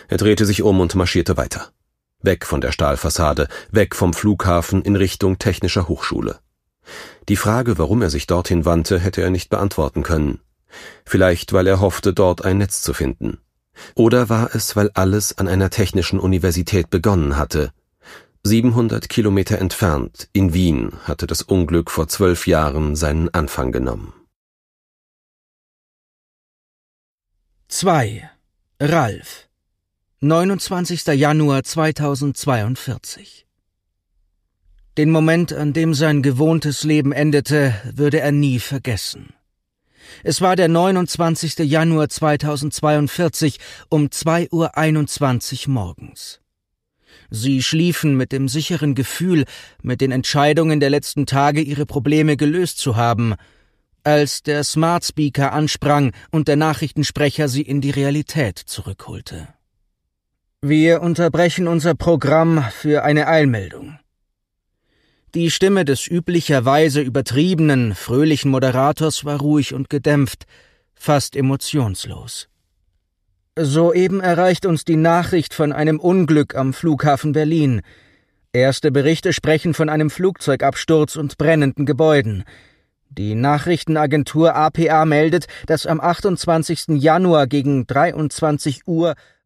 Er drehte sich um und marschierte weiter. Weg von der Stahlfassade, weg vom Flughafen in Richtung Technischer Hochschule. Die Frage, warum er sich dorthin wandte, hätte er nicht beantworten können. Vielleicht, weil er hoffte, dort ein Netz zu finden. Oder war es, weil alles an einer technischen Universität begonnen hatte? 700 Kilometer entfernt, in Wien, hatte das Unglück vor 12 Jahren seinen Anfang genommen. 2. Ralf 29. Januar 2042. Den Moment, an dem sein gewohntes Leben endete, würde er nie vergessen. Es war der 29. Januar 2042 um 2:21 Uhr morgens. Sie schliefen mit dem sicheren Gefühl, mit den Entscheidungen der letzten Tage ihre Probleme gelöst zu haben, als der Smart Speaker ansprang und der Nachrichtensprecher sie in die Realität zurückholte. Wir unterbrechen unser Programm für eine Eilmeldung. Die Stimme des üblicherweise übertriebenen, fröhlichen Moderators war ruhig und gedämpft, fast emotionslos. Soeben erreicht uns die Nachricht von einem Unglück am Flughafen Berlin. Erste Berichte sprechen von einem Flugzeugabsturz und brennenden Gebäuden. Die Nachrichtenagentur APA meldet, dass am 28. Januar gegen 23 Uhr